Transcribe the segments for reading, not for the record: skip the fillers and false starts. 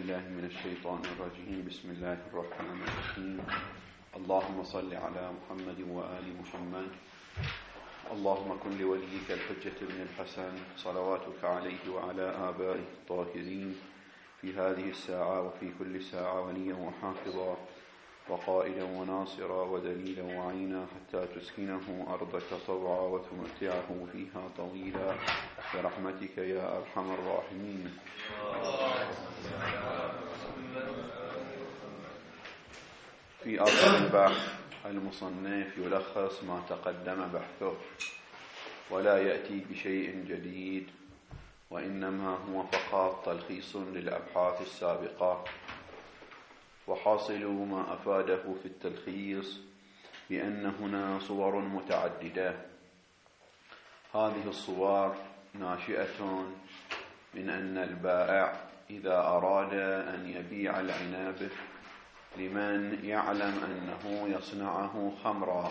بالله من الشيطان الرجيم. بسم الله الرحمن الرحيم. اللهم صل على محمد وآل محمد. اللهم كن لوليك الحجة بن الحسن صلواتك عليه وعلى آبائه الطاهرين في هذه الساعة وفي كل ساعة وليا وحافظا وقائدا وناصرا ودليلا وعينا حتى تسكنه أرضك طوعا وتمتعه فيها طويلا برحمتك يا أرحم الراحمين. في أصل البحث المصنف يلخص ما تقدم بحثه ولا يأتي بشيء جديد، وإنما هو فقط تلخيص للأبحاث السابقة. وحاصل ما أفاده في التلخيص بأن هنا صور متعددة. هذه الصور ناشئة من أن البائع إذا أراد أن يبيع العنب لمن يعلم أنه يصنعه خمرا،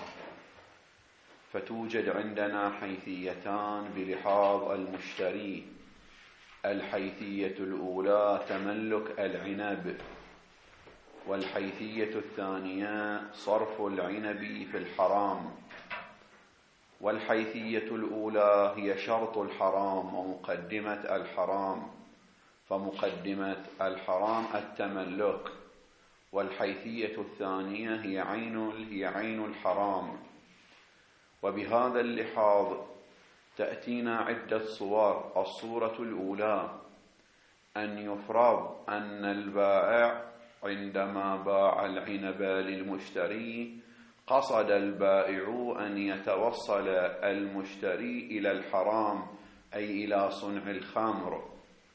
فتوجد عندنا حيثيتان بلحاظ المشتري. الحيثية الأولى تملك العنب، والحيثية الثانية صرف العنب في الحرام. والحيثية الأولى هي شرط الحرام ومقدمة الحرام، فمقدمة الحرام التملك، والحيثية الثانية هي عين الحرام. وبهذا اللحاظ تأتينا عدة صور. الصورة الأولى أن يفرض أن البائع عندما باع العنب للمشتري قصد البائع أن يتوصل المشتري إلى الحرام، أي إلى صنع الخمر.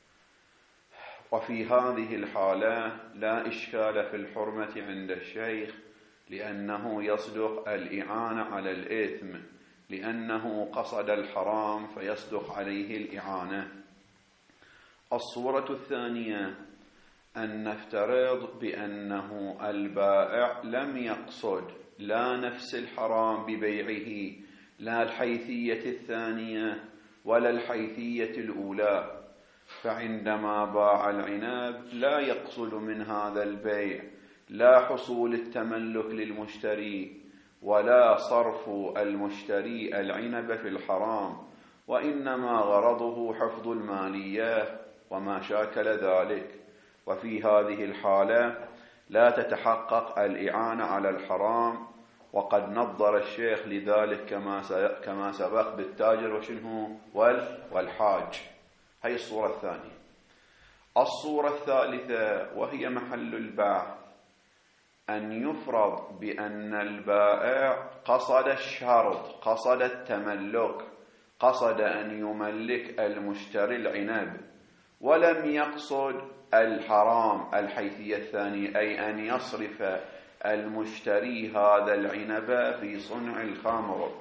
وفي هذه الحالة لا إشكال في الحرمة عند الشيخ، لأنه يصدق الإعانة على الإثم، لأنه قصد الحرام فيصدق عليه الإعانة. الصورة الثانية أن نفترض بأنه البائع لم يقصد لا نفس الحرام ببيعه، لا الحيثية الثانية ولا الحيثية الأولى، فعندما باع العنب لا يقصد من هذا البيع لا حصول التملك للمشتري ولا صرف المشتري العنب في الحرام، وإنما غرضه حفظ المالية وما شاكل ذلك. وفي هذه الحالة لا تتحقق الإعانة على الحرام، وقد نظر الشيخ لذلك كما سبق بالتاجر وشنه والحاج. هي الصورة الثانية. الصورة الثالثة وهي محل البحث أن يفرض بأن البائع قصد الشرط، قصد التملك، قصد أن يملك المشتري العنب، ولم يقصد الحرام الحيثية الثانية، أي أن يصرف المشتري هذا العنب في صنع الخمر.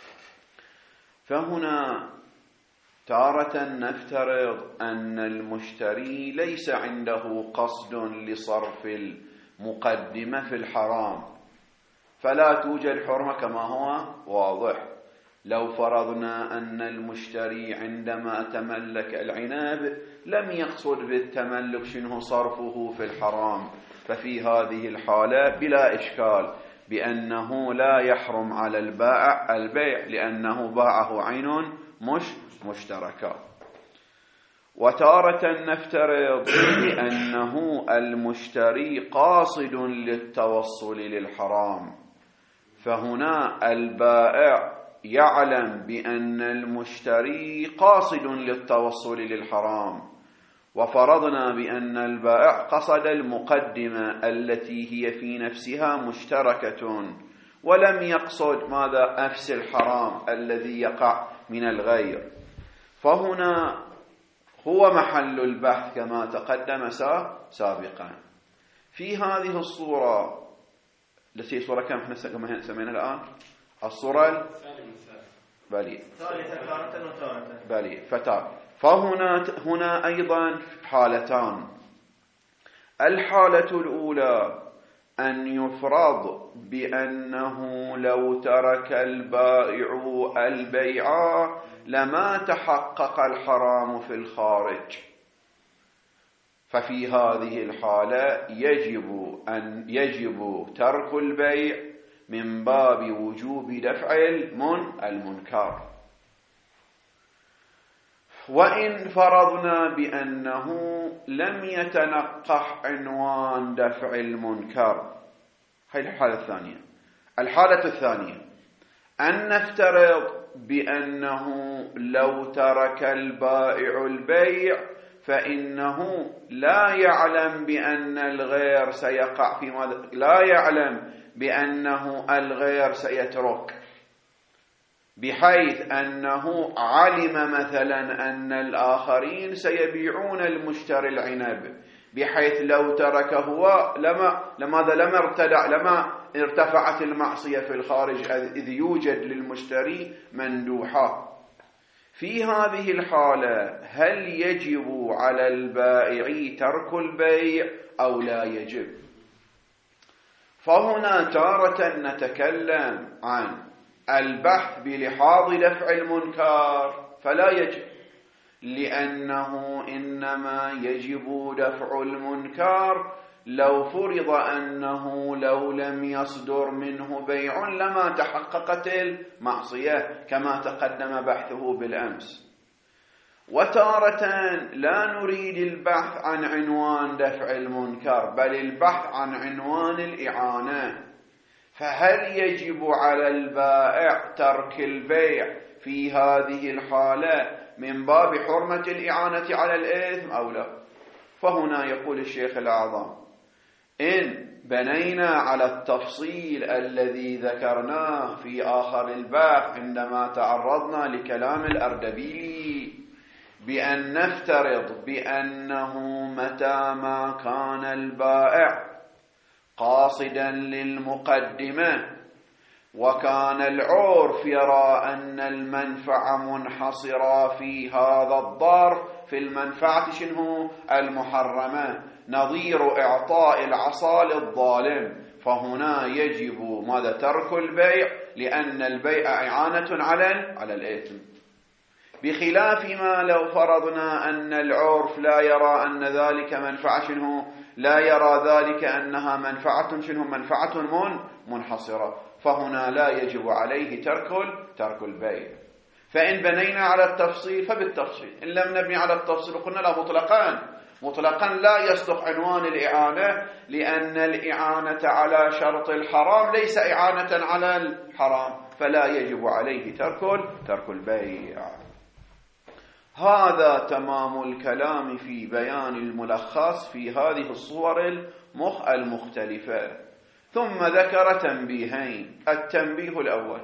فهنا تارة نفترض أن المشتري ليس عنده قصد لصرف المقدمة في الحرام، فلا توجد حرمة كما هو واضح. لو فرضنا أن المشتري عندما تملك العنب لم يقصد بالتملك شنه صرفه في الحرام، ففي هذه الحالة بلا إشكال بأنه لا يحرم على البائع البيع، لأنه باعه عين مشتركة. وتارة نفترض بأنه المشتري قاصد للتوصل للحرام، فهنا البائع يعلم بأن المشتري قاصد للتوصل للحرام، وفرضنا بأن البائع قصد المقدمة التي هي في نفسها مشتركة، ولم يقصد ماذا؟ نفس الحرام الذي يقع من الغير. فهنا هو محل البحث كما تقدم سابقا. في هذه الصورة التي صورة كم احنا سمينا الآن؟ الصورة فهنا أيضا حالتان. الحالة الأولى أن يفرض بأنه لو ترك البائع البيع لما تحقق الحرام في الخارج، ففي هذه الحالة يجب ترك البيع من باب وجوب دفع المنكر. وإن فرضنا بأنه لم يتنقح عنوان دفع المنكر، هذه الحالة الثانية. الحالة الثانية أن نفترض بأنه لو ترك البائع البيع فإنه لا يعلم بأن الغير سيقع في ماذا، لا يعلم بأنه الغير سيترك، بحيث أنه علم مثلا أن الآخرين سيبيعون المشتري العنب، بحيث لو تركه هو لما ارتفعت المعصية في الخارج، إذ يوجد للمشتري مندوحات. في هذه الحالة هل يجب على البائع ترك البيع أو لا يجب؟ فهنا تارة نتكلم عن البحث بلحاظ دفع المنكر فلا يجب، لأنه إنما يجب دفع المنكر لو فرض أنه لو لم يصدر منه بيع لما تحققت المعصية كما تقدم بحثه بالأمس. وتارة لا نريد البحث عن عنوان دفع المنكر، بل البحث عن عنوان الإعانة. فهل يجب على البائع ترك البيع في هذه الحالة من باب حرمة الإعانة على الإثم أو لا؟ فهنا يقول الشيخ الأعظم: إن بنينا على التفصيل الذي ذكرناه في آخر البحث عندما تعرضنا لكلام الأردبيلي، بأن نفترض بأنه متى ما كان البائع قاصدا للمقدمة وكان العرف يرى أن المنفعة منحصرة في هذا الضرب في المنفعة شنو المحرمة، نظير إعطاء العصا للظالم، فهنا يجب ماذا؟ ترك البيع، لأن البيع إعانة على الإثم. بخلاف ما لو فرضنا أن العرف لا يرى أن ذلك منفعة شنو، لا يرى ذلك أنها منفعة شنو، منفعة منحصرة، فهنا لا يجب عليه ترك البيع. فإن بنينا على التفصيل فبالتفصيل، إن لم نبني على التفصيل قلنا لا، مطلقا لا يصدق عنوان الإعانة، لأن الإعانة على شرط الحرام ليس إعانة على الحرام، فلا يجب عليه ترك البيع. هذا تمام الكلام في بيان الملخص في هذه الصور المختلفة. ثم ذكر تنبيهين. التنبيه الأول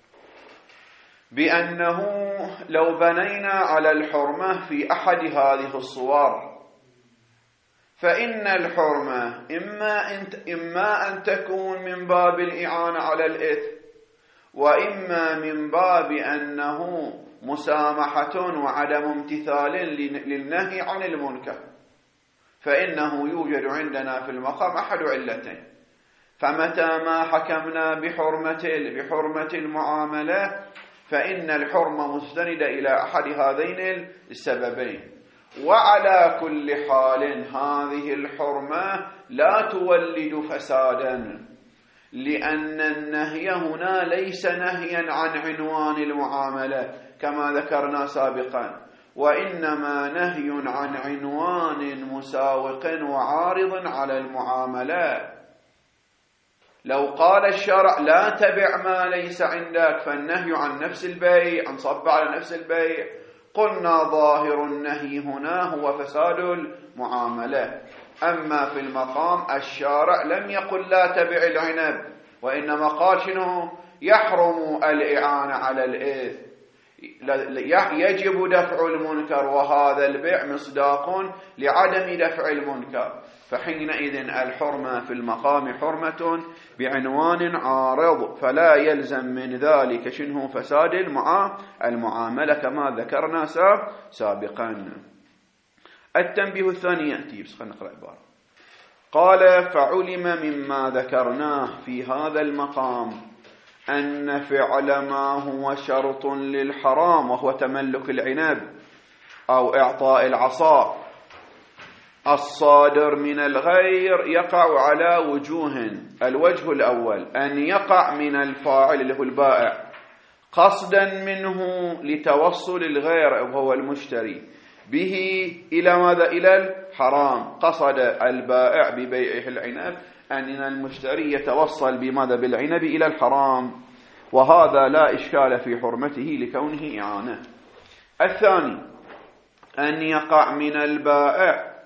بأنه لو بنينا على الحرمة في أحد هذه الصور فإن الحرمة إما أن تكون من باب الإعانة على الإثم، وإما من باب أنه مسامحة وعدم امتثال للنهي عن المنكر، فإنه يوجد عندنا في المقام أحد علتين. فمتى ما حكمنا بحرمة المعاملة فإن الحرمة مستندة إلى أحد هذين السببين. وعلى كل حال هذه الحرمة لا تولد فسادا، لأن النهي هنا ليس نهيا عن عنوان المعاملة كما ذكرنا سابقا، وإنما نهي عن عنوان مساوق وعارض على المعاملة. لو قال الشرع لا تبع ما ليس عندك، فالنهي عن نفس البيع، عن صب على نفس البيع، قلنا ظاهر النهي هنا هو فساد المعاملة. أما في المقام الشارع لم يقل لا تبع العنب، وإنما قال شنو؟ يحرم الإعانة على الإثم، يجب دفع المنكر، وهذا البيع مصداق لعدم دفع المنكر. فحينئذ الحرمة في المقام حرمة بعنوان عارض، فلا يلزم من ذلك شنو؟ فساد المعاملة كما ذكرنا سابقا. التنبيه الثاني يأتي، بس خلينا نقرأ عبارة. قال: فعلم مما ذكرناه في هذا المقام أن فعل ما هو شرط للحرام، وهو تملك العنب أو إعطاء العصا، الصادر من الغير يقع على وجوه. الوجه الأول أن يقع من الفاعل اللي هو البائع قصدا منه لتوصل الغير وهو المشتري به إلى ماذا؟ إلى الحرام. قصد البائع ببيعه العنب أن المشتري يتوصل بماذا؟ بالعنب إلى الحرام، وهذا لا إشكال في حرمته لكونه إعانة. الثاني أن يقع من البائع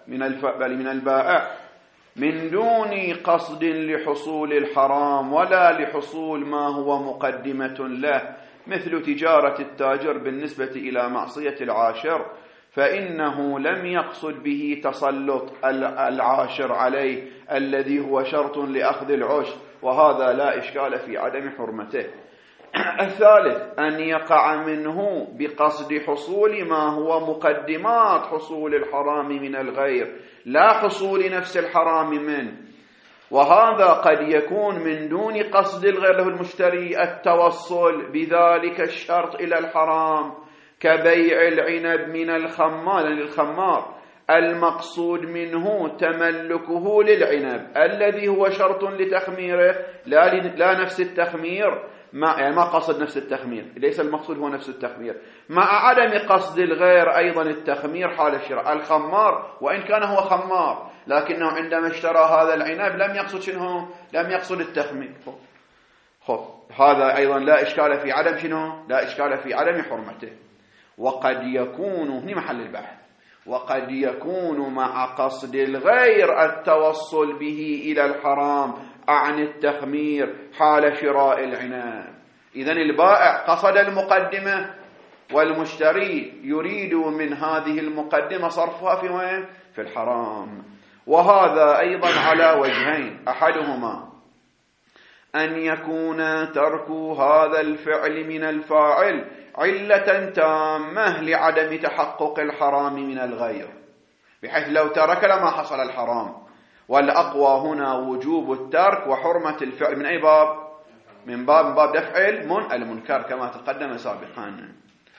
من دون قصد لحصول الحرام ولا لحصول ما هو مقدمة له، مثل تجارة التاجر بالنسبة إلى معصية العاشر، فإنه لم يقصد به تسلط العاشر عليه الذي هو شرط لأخذ العشر، وهذا لا إشكال في عدم حرمته. الثالث أن يقع منه بقصد حصول ما هو مقدمات حصول الحرام من الغير لا حصول نفس الحرام منه، وهذا قد يكون من دون قصد الغير له المشتري التوصل بذلك الشرط إلى الحرام، كبيع العنب من الخمار المقصود منه تملكه للعنب الذي هو شرط لتخميره لا نفس التخمير، ما قصد نفس التخمير، ليس المقصود هو نفس التخمير، مع عدم قصد الغير أيضا التخمير حال الشراء. الخمار وإن كان هو خمار لكنه عندما اشترى هذا العنب لم يقصد شنو؟ لم يقصد التخمير. هذا أيضا لا إشكال في عدم شنو؟ لا إشكال في عدم حرمته. وقد يكون هنا محل البحث، وقد يكون مع قصد الغير التوصل به إلى الحرام عن التخمير حال شراء العنب. إذن البائع قصد المقدمة والمشتري يريد من هذه المقدمة صرفها في وين؟ في الحرام. وهذا أيضا على وجهين: أحدهما أن يكون ترك هذا الفعل من الفاعل علة تامة لعدم تحقق الحرام من الغير، بحيث لو ترك لما حصل الحرام. والأقوى هنا وجوب الترك وحرمة الفعل من أي باب؟ من باب دفع المنكر كما تقدم سابقا.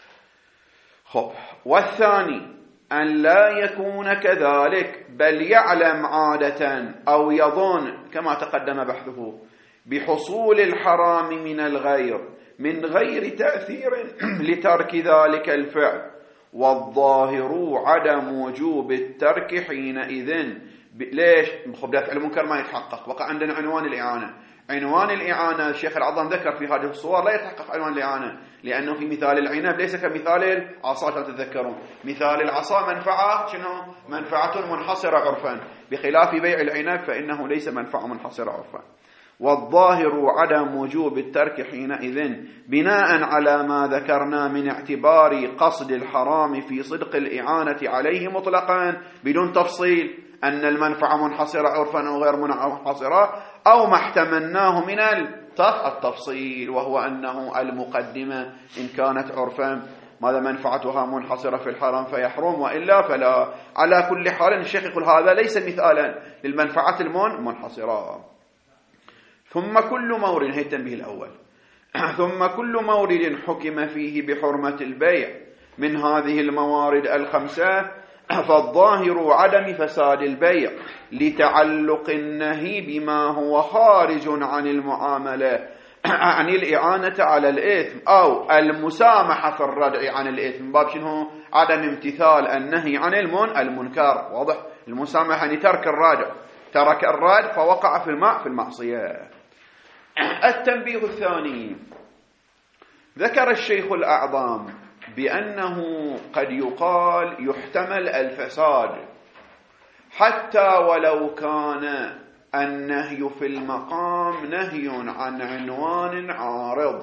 والثاني أن لا يكون كذلك، بل يعلم عادة أو يظن كما تقدم بحثه بحصول الحرام من الغير من غير تأثير لترك ذلك الفعل، والظاهر عدم وجوب الترك حينئذ. ليش؟ دفع المنكر ما يتحقق. وقع عندنا عنوان الإعانة. عنوان الإعانة الشيخ العظام ذكر في هذه الصور لا يتحقق عنوان الإعانة، لأنه في مثال العنب ليس كمثال العصا كما تتذكرون. مثال العصا منفعة شنو؟ منفعة منحصرة عرفا، بخلاف بيع العنب فإنه ليس منفعة منحصرة عرفا. والظاهر عدم وجوب الترك حينئذ بناء على ما ذكرنا من اعتبار قصد الحرام في صدق الإعانة عليه مطلقا بدون تفصيل أن المنفعة منحصرة عرفا أو غير منحصرة، أو ما احتملناه من التفصيل، وهو أنه المقدمة إن كانت عرفا ماذا منفعتها منحصرة في الحرام فيحرم، وإلا فلا. على كل حال الشيخ يقول هذا ليس مثالا للمنفعة المنحصرة. ثم كل مورد، هي التنبيه الأول، ثم كل مورد حكم فيه بحرمة البيع من هذه الموارد الخمسة فالظاهر عدم فساد البيع لتعلق النهي بما هو خارج عن المعاملة عن الإعانة على الإثم أو المسامحة في الردع عن الإثم. باب شنو؟ عدم امتثال النهي عن المنكر. واضح؟ المسامحة يعني ترك الردع، ترك الرد فوقع في المعصية. التنبيه الثاني: ذكر الشيخ الأعظم بأنه قد يقال يحتمل الفساد حتى ولو كان النهي في المقام نهي عن عنوان عارض،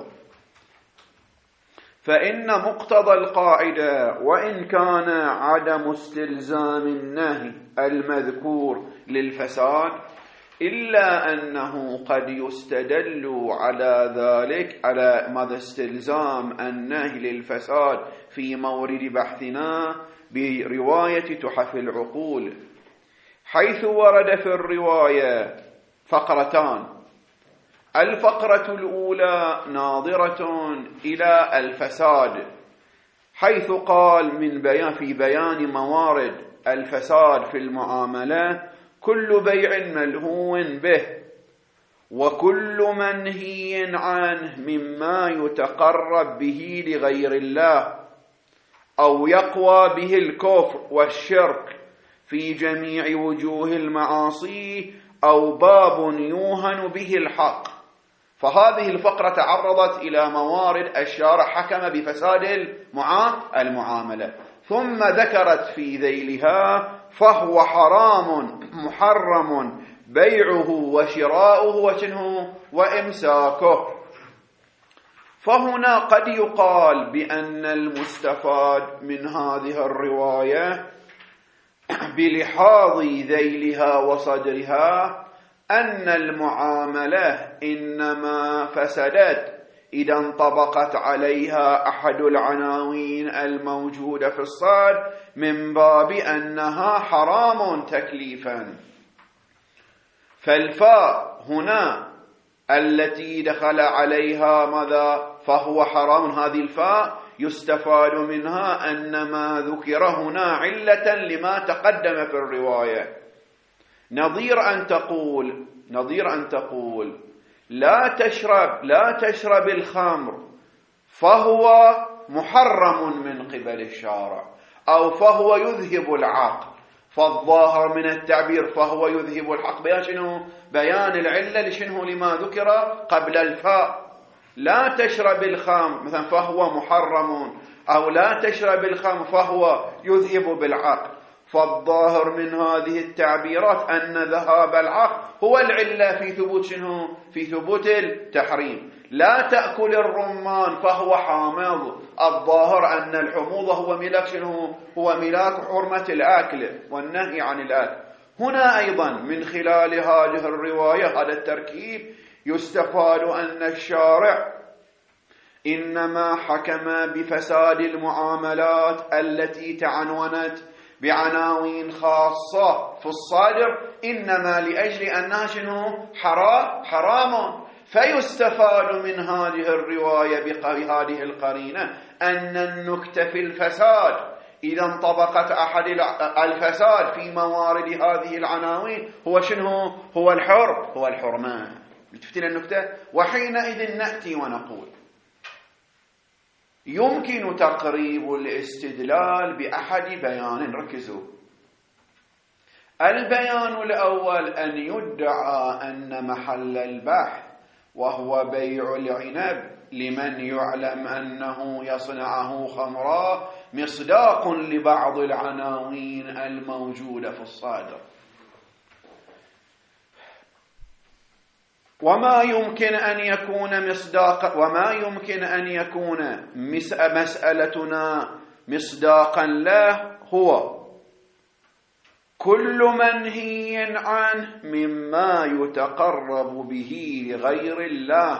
فإن مقتضى القاعدة وإن كان عدم استلزام النهي المذكور للفساد، إلا أنه قد يستدل على ذلك على ماذا استلزام النهي للفساد في مورد بحثنا برواية تحف العقول، حيث ورد في الرواية فقرتان. الفقرة الأولى ناظرة إلى الفساد، حيث قال في بيان موارد الفساد في المعاملة كل بيع ملهو به وكل منهي عنه مما يتقرب به لغير الله أو يقوى به الكفر والشرك في جميع وجوه المعاصي أو باب يوهن به الحق. فهذه الفقرة تعرضت إلى موارد الشارع حكم بفساد المعاملة، ثم ذكرت في ذيلها فهو حرام محرم بيعه وشراؤه وإمساكه. فهنا قد يقال بأن المستفاد من هذه الرواية بلحاظ ذيلها وصدرها أن المعاملة إنما فسدت إذا انطبقت عليها أحد العناوين الموجودة في الصدر من باب أنها حرام تكليفا. فالفاء هنا التي دخل عليها ماذا؟ فهو حرام. هذه الفاء يستفاد منها أن ما ذكر هنا علة لما تقدم في الرواية، نظير أن تقول لا تشرب الخمر فهو محرم من قبل الشارع، أو فهو يذهب العقل. فالظاهر من التعبير فهو يذهب الحق بيان العلة لما ذكر قبل الفاء. لا تشرب الخمر مثلا فهو محرم، أو لا تشرب الخمر فهو يذهب بالعقل. فالظاهر من هذه التعبيرات أن ذهاب العقل هو العلة في ثبوت التحريم. لا تأكل الرمان فهو حامض. الظاهر أن الحموضة هو ملاك حرمة الأكل والنهي عن الأكل. هنا أيضا من خلال هذه الرواية هذا التركيب يستفاد أن الشارع إنما حكم بفساد المعاملات التي تعنونت بعناوين خاصة في الصادر إنما لأجل أنها حرام. فيستفاد من هذه الرواية بهذه القرينة أن النكتة في الفساد إذا انطبقت أحد الفساد في موارد هذه العناوين هو الحرمان. بتفتين النكتة. وحينئذ نأتي ونقول يمكن تقريب الاستدلال بأحد بيان. ركزوا. البيان الأول أن يدعى أن محل البحث وهو بيع العنب لمن يعلم أنه يصنعه خمرا مصداق لبعض العناوين الموجودة في الصادر. وما يمكن أن يكون مصداقا، وما يمكن أن يكون مسألتنا مصداقا له هو كل منهي عنه مما يتقرب به لغير الله.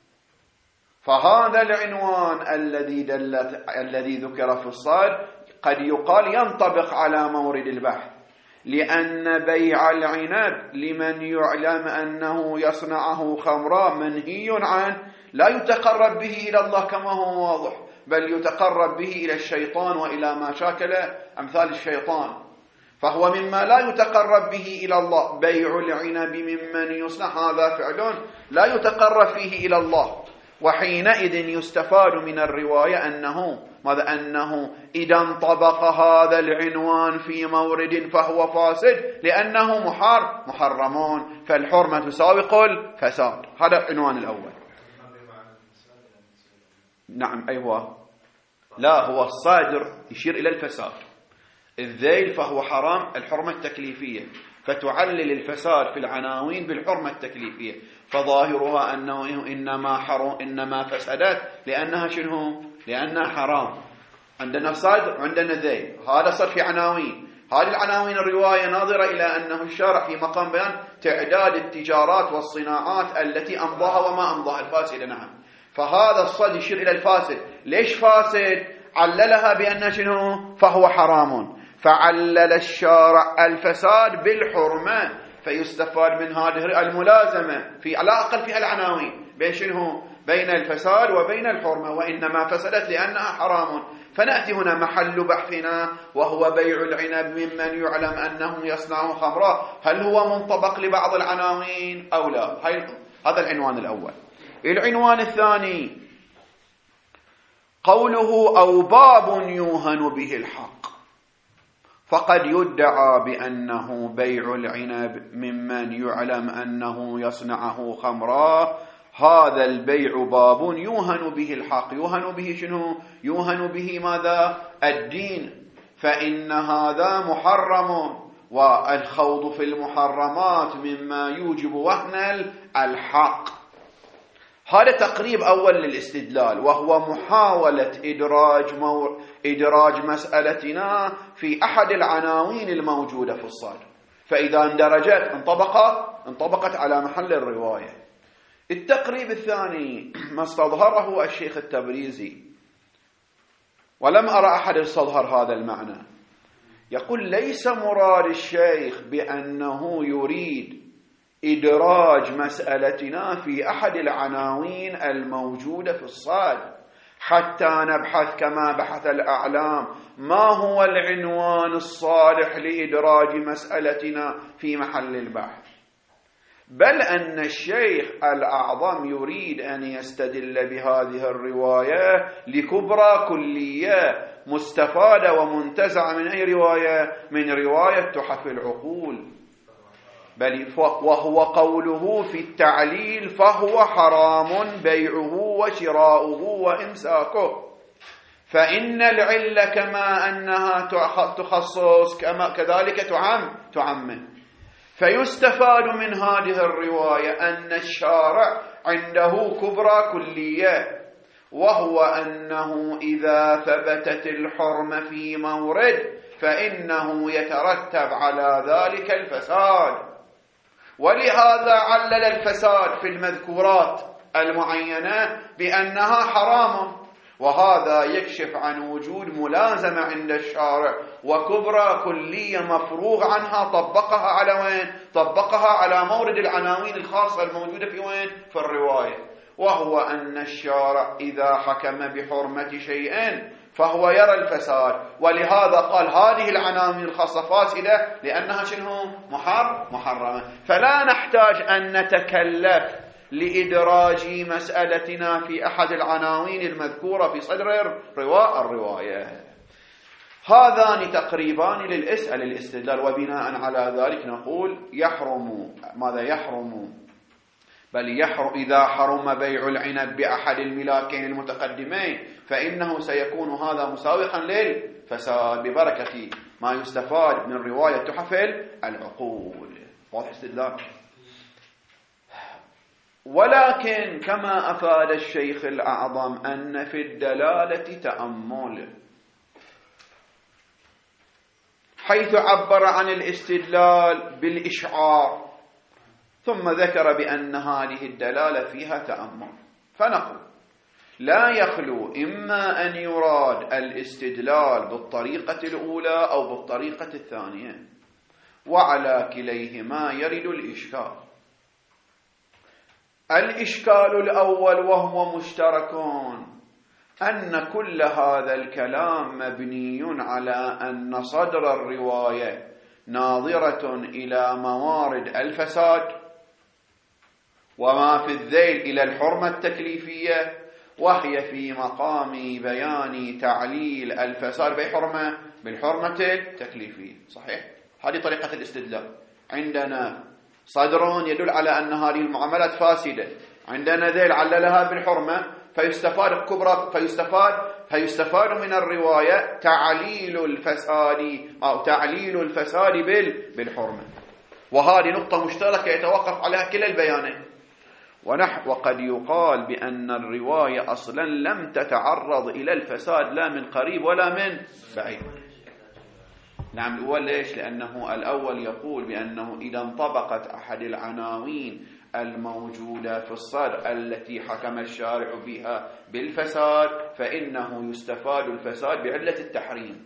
فهذا العنوان الذي ذكر في الصدر قد يقال ينطبق على مورد البحث، لأن بيع العنب لمن يعلم أنه يصنعه خمرا منهي عنه، لا يتقرب به إلى الله كما هو واضح، بل يتقرب به إلى الشيطان وإلى ما شاكل أمثال الشيطان. فهو مما لا يتقرب به إلى الله. بيع العنب ممن يصنع هذا فعل لا يتقرب فيه إلى الله. وحينئذ يستفاد من الرواية أنه إذا انطبق هذا العنوان في مورد فهو فاسد، لأنه محرمون، فالحرمة تساوق الفساد. هذا العنوان الأول. نعم أيوة. لا، هو الصادر يشير إلى الفساد. الذيل فهو حرام، الحرمة التكليفية، فتعلل الفساد في العناوين بالحرمة التكليفية. فظاهرها أنه إنما فسدت لأنها حرام. عندنا صدر عندنا ذيل، هذا صار في عناوين. هذه العناوين الرواية ناظرة إلى أنه الشارع في مقام بيان تعداد التجارات والصناعات التي أمضاها وما أمضاها الفاسدة. نعم، فهذا الصد يشير إلى الفاسد. ليش فاسد؟ عللها بأنه فهو حرام، فعلل الشارع الفساد بالحرمة. فيستفاد من هذه الملازمة على الأقل في العناوين بين الفساد وبين الحرمة. وإنما فسدت لأنها حرام، فنأتي هنا محل بحثنا وهو بيع العنب ممن يعلم أنه يصنع خمرا، هل هو منطبق لبعض العناوين أو لا؟ هذا العنوان الأول. العنوان الثاني قوله أو باب يوهن به الحق، فقد يدعى بأنه بيع العنب ممن يعلم أنه يصنعه خمرا، هذا البيع باب يوهن به الحق. يوهن به شنو؟ يوهن به ماذا؟ الدين، فإن هذا محرم، والخوض في المحرمات مما يوجب وهن الحق. هذا تقريب أول للاستدلال، وهو محاولة إدراج مسألتنا في أحد العناوين الموجودة في الصدر، فإذا اندرجت انطبقت على محل الرواية. التقريب الثاني ما استظهره الشيخ التبريزي، ولم أرى أحد استظهر هذا المعنى، يقول ليس مراد الشيخ بأنه يريد إدراج مسألتنا في أحد العناوين الموجودة في الصاد حتى نبحث كما بحث الأعلام ما هو العنوان الصالح لإدراج مسألتنا في محل البحث، بل أن الشيخ الأعظم يريد أن يستدل بهذه الرواية لكبرى كلية مستفادة ومنتزعة من أي رواية؟ من رواية تحف العقول. بل وهو قوله في التعليل فهو حرام بيعه وشراؤه وإمساكه، فإن العلة كما أنها تخصص كذلك تعمم. فيستفاد من هذه الرواية أن الشارع عنده كبرى كلية، وهو أنه إذا ثبتت الحرمة في مورد فإنه يترتب على ذلك الفساد، ولهذا علل الفساد في المذكورات المعينة بأنها حرام، وهذا يكشف عن وجود ملازمة عند الشارع وكبرى كلية مفروغ عنها طبقها على وين؟ طبقها على مورد العناوين الخاصة الموجودة في وين؟ في الرواية، وهو أن الشارع إذا حكم بحرمة شيء فهو يرى الفساد، ولهذا قال هذه العناوين الخاصة فاسدة لأنها شنو؟ محرمة. فلا نحتاج أن نتكلف لإدراج مسألتنا في أحد العناوين المذكورة في صدر الرواية. هذان تقريبان للاستدلال، وبناء على ذلك نقول يحرم. ماذا يحرم؟ بل يحرم إذا حرم بيع العنب بأحد الملاكين المتقدمين فإنه سيكون هذا مساوقا للفساد ببركة ما يستفاد من رواية تحف العقول. واضح استدلال؟ ولكن كما أفاد الشيخ الأعظم أن في الدلالة تأمل، حيث عبر عن الاستدلال بالإشعار ثم ذكر بأن هذه الدلالة فيها تأمل، فنقول لا يخلو إما أن يراد الاستدلال بالطريقة الأولى أو بالطريقة الثانية، وعلى كليهما يرد الإشكال. الإشكال الأول وهو مشترك، أن كل هذا الكلام مبني على أن صدر الرواية ناظرة إلى موارد الفساد وما في الذيل إلى الحرمة التكليفية، وهي في مقام بيان تعليل الفساد بالحرمة التكليفية. صحيح؟ هذه طريقة الاستدلال. عندنا صدر يدل على أن هذه المعاملات فاسدة، عندنا ذيل عللها بالحرمة، فيستفاد من الرواية تعليل الفساد بالحرمة، وهذه نقطة مشتركة يتوقف عليها كلا البيانين. وقد يقال بأن الرواية أصلا لم تتعرض إلى الفساد لا من قريب ولا من بعيد. نعم، الأول ليش؟ لأنه الأول يقول بأنه إذا انطبقت أحد العناوين الموجودة في الصدر التي حكم الشارع بها بالفساد فإنه يستفاد الفساد بعلة التحريم.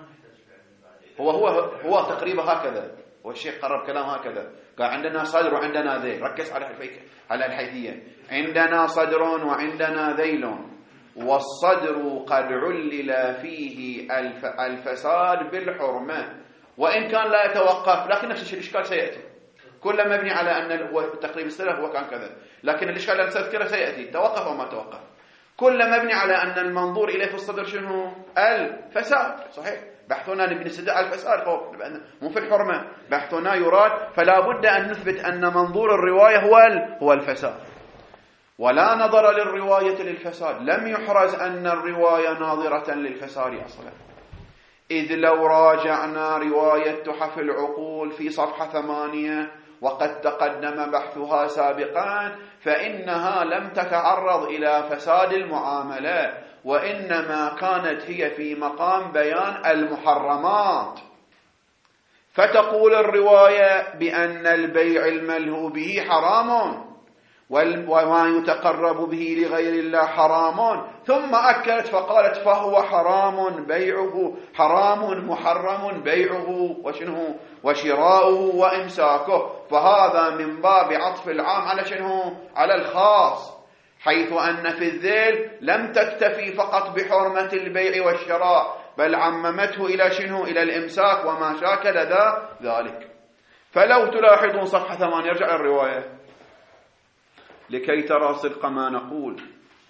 هو تقريبا هكذا، والشيخ قرر كلام هكذا، قال عندنا صدر وعندنا ذيل. ركز على الحيثية، عندنا صدر وعندنا ذيل، والصدر قد علل فيه الفساد بالحرمة، وإن كان لا يتوقف، لكن نفس الإشكال سيأتي. كل مبني على أن التقريب السلف هو كان كذا، لكن الإشكال الذي سأذكره سيأتي، توقف أو ما توقف. كل مبني على أن المنظور إليه في الصدر شنو؟ الفساد. صحيح، بحثنا نبني على الفساد مو في الحرمة، بحثنا يراد، فلا بد أن نثبت أن منظور الرواية هو الفساد، ولا نظر للرواية للفساد. لم يحرز أن الرواية ناظرة للفساد أصلا، إذ لو راجعنا رواية تحف العقول في صفحة 8 وقد تقدم بحثها سابقا، فإنها لم تتعرض إلى فساد المعاملة، وإنما كانت هي في مقام بيان المحرمات. فتقول الرواية بأن البيع الملهو به حرام، وما يتقرب به لغير الله حرام، ثم أكدت فقالت فهو حرام بيعه، حرام محرم بيعه وشنه وشراؤه وإمساكه. فهذا من باب عطف العام على شنه؟ على الخاص، حيث أن في الذيل لم تكتفي فقط بحرمة البيع والشراء، بل عممته إلى شنه؟ إلى الإمساك وما شاكل ذلك. فلو تلاحظون صفحة 8، يرجع الرواية لكي ترى صدق ما نقول.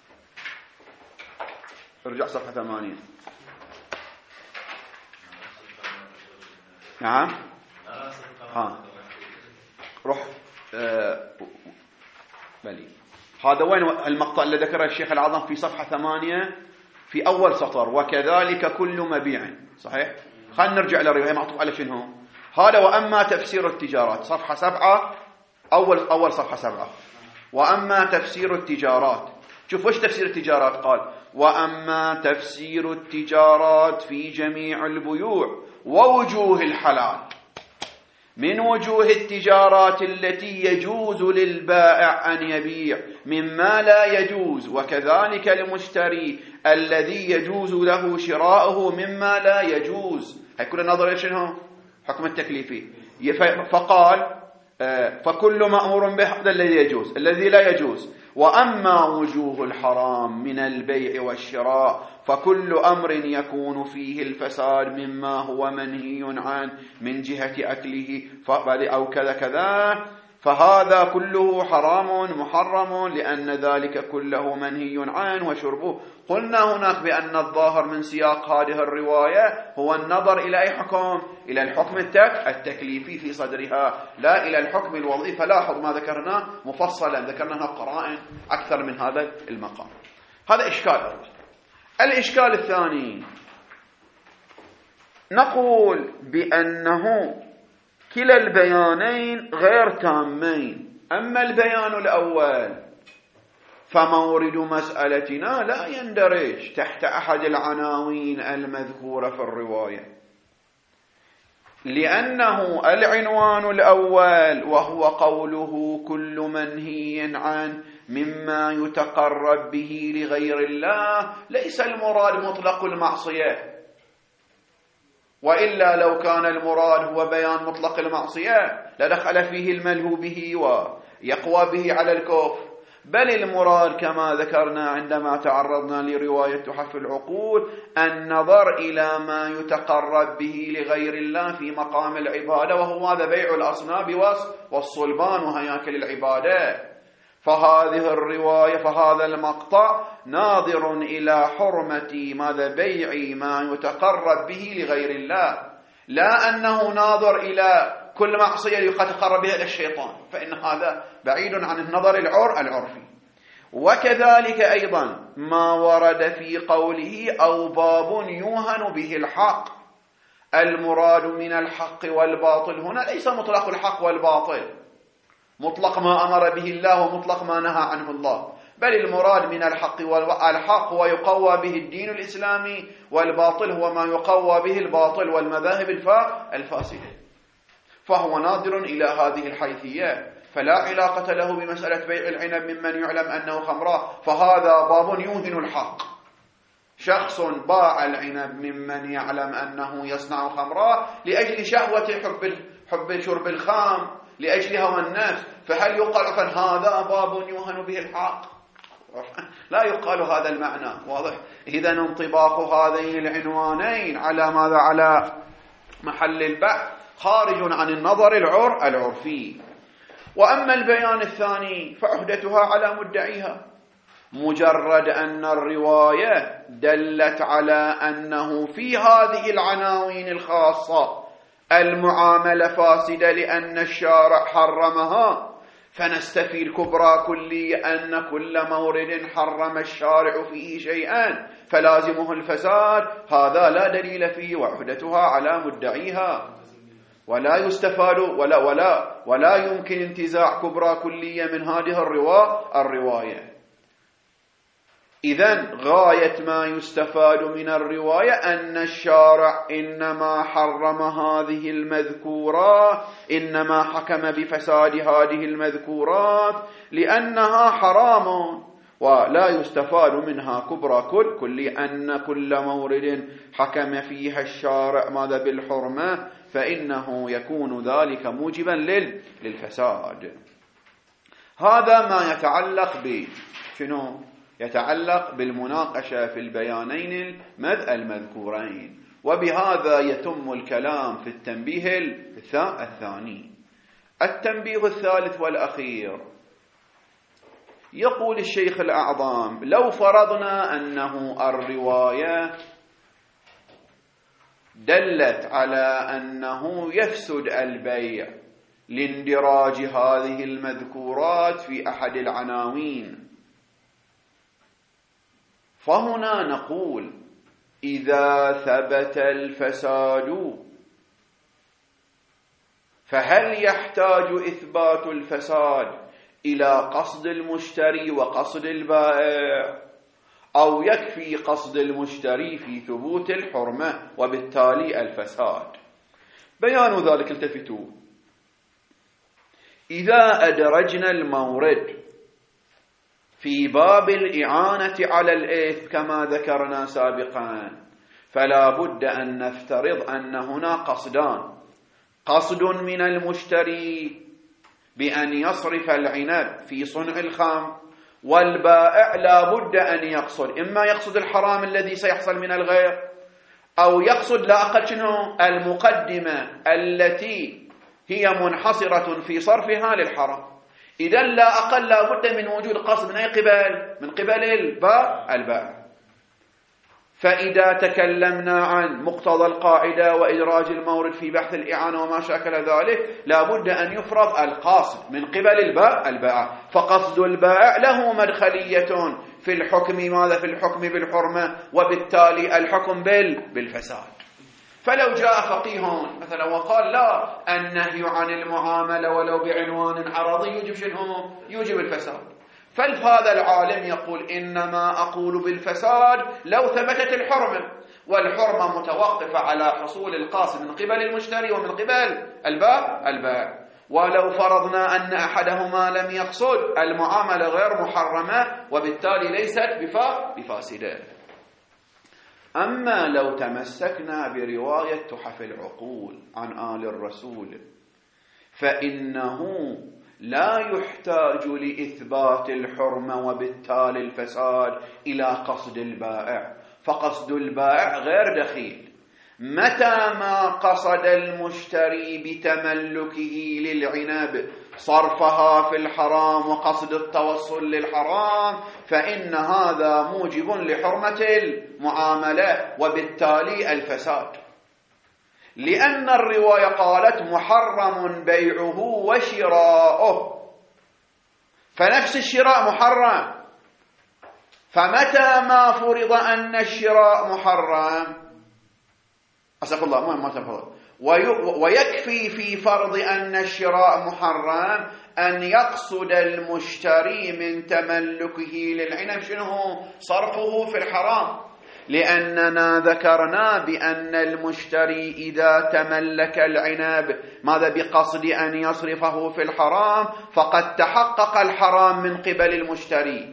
ارجع صفحة 8. نعم، روح بلي. هذا وين المقطع اللي ذكره الشيخ العظم في صفحة 8 في أول سطر؟ وكذلك كل مبيع. صحيح، خلينا نرجع للرواية معطوف على شنو هذا. وأما تفسير التجارات، صفحة 7، أول صفحة 7. وأما تفسير التجارات، شوف وش تفسير التجارات. قال وأما تفسير التجارات في جميع البيوع ووجوه الحلال، من وجوه التجارات التي يجوز للبائع أن يبيع مما لا يجوز، وكذلك المشتري الذي يجوز له شراؤه مما لا يجوز. هيكون النظر شنو؟ حكم التكليفي. فقال فكل مأمور به هذا الذي يجوز، الذي لا يجوز. وأما وجوه الحرام من البيع والشراء فكل أمر يكون فيه الفساد مما هو منهي عنه من جهة أكله أو كذا كذا، فهذا كله حرام محرم، لأن ذلك كله منهي عنه وشربه. قلنا هناك بأن الظاهر من سياق هذه الرواية هو النظر إلى أي حكم؟ إلى الحكم التكليفي في صدرها، لا إلى الحكم الوضعي. فلاحظ ما ذكرناه مفصلا، ذكرنا قرائن أكثر من هذا المقام. هذا إشكال أول. الإشكال الثاني، نقول بأنه كلا البيانين غير تامين. أما البيان الأول فمورد مسألتنا لا يندرج تحت أحد العناوين المذكورة في الرواية، لأنه العنوان الأول وهو قوله كل منهي عنه مما يتقرب به لغير الله، ليس المراد مطلق المعصية، وإلا لو كان المراد هو بيان مطلق المعصية لدخل فيه الملهو به ويقوى به على الكفر. بل المراد كما ذكرنا عندما تعرضنا لرواية تحف العقول النظر إلى ما يتقرب به لغير الله في مقام العبادة، وهو هذا بيع الأصنام والصلبان وهياكل العبادة. فهذه الرواية، فهذا المقطع ناظر إلى حرمة ماذا؟ بيع ما يتقرب به لغير الله، لا أنه ناظر إلى كل معصية يتقرب بها إلى الشيطان، فإن هذا بعيد عن النظر العرفي. وكذلك أيضا ما ورد في قوله أو باب يوهن به الحق. المراد من الحق والباطل هنا ليس مطلق الحق والباطل، مطلق ما أمر به الله ومطلق ما نهى عنه الله، بل المراد من الحق والحق هو يقوى به الدين الإسلامي، والباطل هو ما يقوى به الباطل والمذاهب الفاسدة. فهو ناظر إلى هذه الحيثية، فلا علاقة له بمسألة بيع العنب ممن يعلم أنه خمراء، فهذا باب يوهن الحق. شخص باع العنب ممن يعلم أنه يصنع خمراء لأجل شهوة حب شرب الخام، لأجل هوى النفس، فهل يقال هذا باب يوهن به الحق؟ لا يقال هذا المعنى. واضح؟ إذا انطباق هذين العنوانين على ماذا؟ على محل البحث خارج عن النظر العرفي. وأما البيان الثاني فعهدتها على مدعيها، مجرد أن الرواية دلت على أنه في هذه العناوين الخاصة المعاملة فاسدة لأن الشارع حرمها، فنستفي الكبرى كلية أن كل مورد حرم الشارع فيه شيئا فلازمه الفساد، هذا لا دليل فيه وعهدتها على مدعيها، ولا يستفاد ولا يمكن انتزاع كبرى كلية من هذه الرواية. إذن غاية ما يستفاد من الرواية أن الشارع إنما حرم هذه المذكورات، إنما حكم بفساد هذه المذكورات لأنها حرام، ولا يستفاد منها كبرى كل أن كل مورد حكم فيها الشارع ماذا؟ بالحرمة، فإنه يكون ذلك موجبا للفساد. هذا ما يتعلق شنو؟ يتعلق بالمناقشة في البيانين المذكورين. وبهذا يتم الكلام في التنبيه الثاني. التنبيه الثالث والأخير، يقول الشيخ الأعظم: لو فرضنا أنه الرواية دلت على أنه يفسد البيع لاندراج هذه المذكورات في أحد العناوين، فهنا نقول: إذا ثبت الفساد فهل يحتاج إثبات الفساد إلى قصد المشتري وقصد البائع، أو يكفي قصد المشتري في ثبوت الحرمة وبالتالي الفساد؟ بيان ذلك التفتوا: إذا أدرجنا المورد في باب الإعانة على الإثم كما ذكرنا سابقا، فلا بد أن نفترض أن هنا قصدان: قصد من المشتري بأن يصرف العنب في صنع الخمر، والبائع لا بد أن يقصد، إما يقصد الحرام الذي سيحصل من الغير، أو يقصد لا أقل شنو؟ المقدمة التي هي منحصرة في صرفها للحرام. إذن لا أقل لا بد من وجود قصد من أي قبل؟ من قبل البائع. فإذا تكلمنا عن مقتضى القاعدة وإدراج المورد في بحث الإعانة وما شاكل ذلك، لا بد أن يفرض القصد من قبل البائع، فقصد البائع له مدخلية في الحكم ماذا؟ في الحكم بالحرمة، وبالتالي الحكم بالفساد. فلو جاء فقيه مثلا وقال: لا، النهي عن المعاملة ولو بعنوان عرضي يوجب شنو؟ يوجب الفساد، فهذا العالم يقول: إنما أقول بالفساد لو ثبتت الحرمة، والحرمة متوقفة على حصول القاصد من قبل المشتري ومن قبل البائع. ولو فرضنا أن أحدهما لم يقصد، المعاملة غير محرمة وبالتالي ليست بفاسدة. أما لو تمسكنا برواية تحف العقول عن آل الرسول، فإنه لا يحتاج لإثبات الحرمة وبالتالي الفساد إلى قصد البائع، فقصد البائع غير دخيل. متى ما قصد المشتري بتملكه للعنب صرفها في الحرام وقصد التوصل للحرام، فإن هذا موجب لحرمة المعاملة وبالتالي الفساد، لأن الرواية قالت: محرم بيعه وشراؤه، فنفس الشراء محرم. فمتى ما فرض أن الشراء محرم، أسأل الله ما تفضل، ويكفي في فرض أن الشراء محرم أن يقصد المشتري من تملكه للعنب شنو؟ صرفه في الحرام، لأننا ذكرنا بأن المشتري إذا تملك العنب ماذا؟ بقصد أن يصرفه في الحرام، فقد تحقق الحرام من قبل المشتري،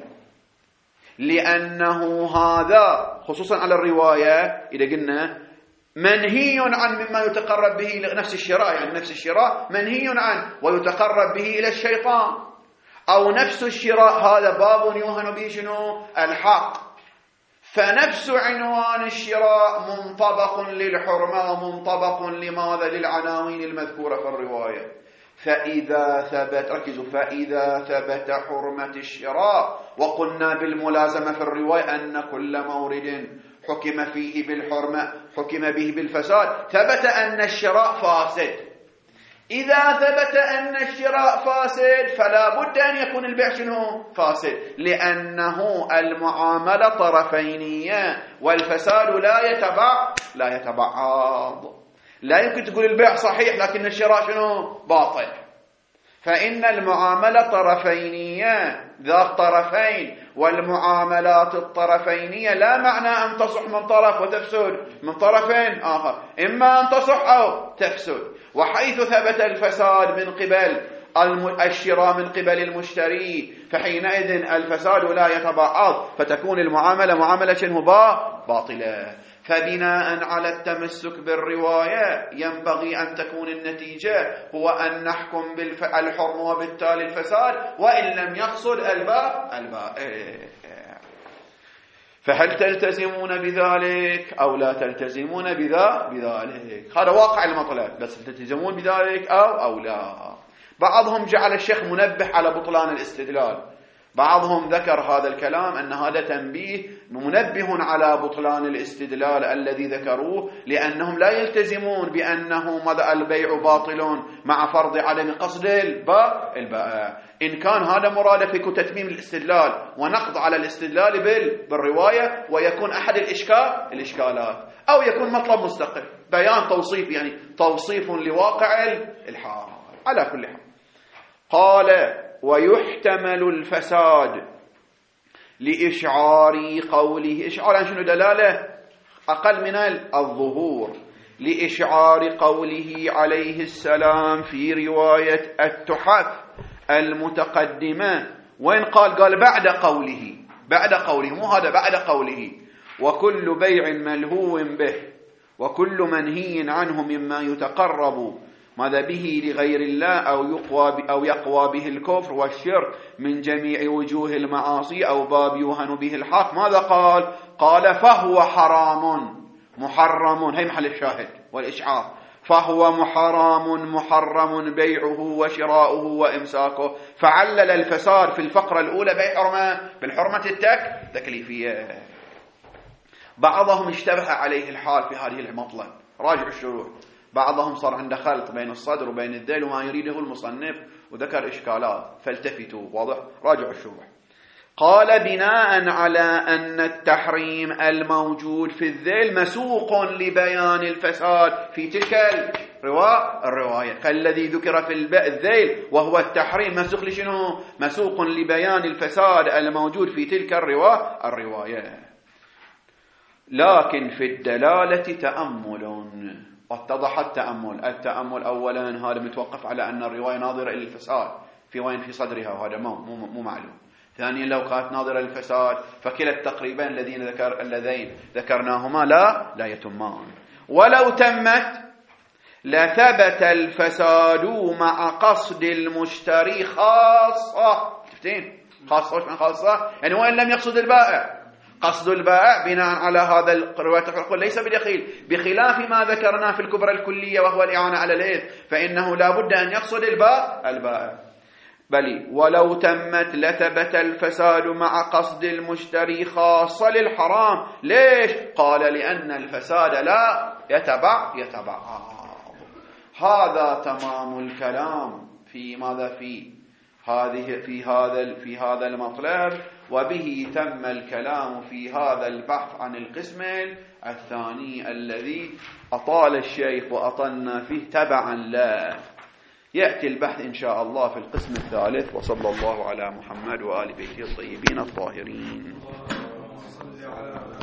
لأنه هذا خصوصا على الرواية إذا قلنا منهي عن مما يتقرب به لنفس الشراء، يعني نفس الشراء منهي عنه ويتقرب به إلى الشيطان. أو نفس الشراء، هذا باب يوهن به شنو؟ الحق. فنفس عنوان الشراء منطبق للحرمة ومنطبق لماذا؟ للعناوين المذكورة في الرواية. فإذا ثبت، ركزوا، فإذا ثبت حرمة الشراء، وقلنا بالملازمة في الرواية أن كل مورد حكم فيه بالحرمة حكم به بالفساد، ثبت أن الشراء فاسد. إذا ثبت أن الشراء فاسد فلا بد أن يكون البيع شنو؟ فاسد، لأنه المعاملة طرفينية والفساد لا يتبعض. لا يمكن تقول البيع صحيح لكن الشراء شنو؟ باطل. فإن المعاملة طرفينية ذات طرفين، والمعاملات الطرفينية لا معنى أن تصح من طرف وتفسد من طرفين آخر، إما أن تصح أو تفسد. وحيث ثبت الفساد من قبل الشراء من قبل المشتري فحينئذ الفساد لا يتبعض، فتكون المعاملة معاملة شنو؟ باطلة. فبناء على التمسك بالرواية ينبغي أن تكون النتيجة هو أن نحكم بالحرم وبالتالي الفساد، وإن لم يقصد البائع. فهل تلتزمون بذلك أو لا تلتزمون بذلك؟ هذا واقع المطلب، بس تلتزمون بذلك أو لا. بعضهم جعل الشيخ منبه على بطلان الاستدلال، بعضهم ذكر هذا الكلام أن هذا تنبيه منبه على بطلان الاستدلال الذي ذكروه، لأنهم لا يلتزمون بأنه البيع باطل مع فرض عدم قصد البائع. إن كان هذا مراد في تتميم الاستدلال ونقض على الاستدلال بالرواية، ويكون أحد الإشكالات، أو يكون مطلب مستقل بيان توصيف، يعني توصيف لواقع الحال. على كل حال قال: ويحتمل الفساد لإشعار قوله. إشعار شنو؟ دلالة أقل من الظهور. لإشعار قوله عليه السلام في رواية التحف المتقدمة، وإن قال بعد قوله، مو هذا، بعد قوله: وكل بيع ملهو به وكل منهي عنه مما يتقرب ماذا به لغير الله أو يقوى به الكفر والشرك من جميع وجوه المعاصي أو باب يوهن به الحق. ماذا قال فهو حرام محرم، هي محل الشاهد والإشعار. فهو محرم بيعه وشراؤه وإمساكه. فعلل الفساد في الفقرة الأولى بالحرمة التكليفية. بعضهم اشتبه عليه الحال في هذه المطلب، راجع الشروح. بعضهم صار عنده خلط بين الصدر وبين الذيل وما يريده المصنف، وذكر إشكالات، فالتفتوا. واضح؟ راجعوا الشروح. قال: بناء على أن التحريم الموجود في الذيل مسوق لبيان الفساد في تلك الرواية، فالذي ذكر في الذيل وهو التحريم مسوق لشنو؟ مسوق لبيان الفساد الموجود في تلك الرواية. لكن في الدلالة تأمل. اتضح التأمل أولا هذا متوقف على أن الرواية ناظرة إلى الفساد في وين في صدرها، وهذا مو معلوم. ثانيا لو كانت ناظرة للفساد فكلا التقريبين اللذين ذكرناهما لا يتمان. ولو تمت لثبت الفساد مع قصد المشتري خاصة. شفتين؟ خاصة يعني وين لم يقصد البائع. قصد البائع بناء على هذا الرواية تقول ليس بدخيل، بخلاف ما ذكرنا في الكبرى الكلية وهو الإعانة على الإثم، فإنه لا بد أن يقصد البائع. بل ولو تمت لثبت الفساد مع قصد المشتري خاصة للحرام. ليش؟ قال: لأن الفساد لا يتبع. هذا تمام الكلام في ماذا؟ في هذا المطلب. وبه تم الكلام في هذا البحث عن القسم الثاني الذي أطال الشيخ وأطلنا فيه تبعا له. يأتي البحث إن شاء الله في القسم الثالث. وصلى الله على محمد وآل بيته الطيبين الطاهرين.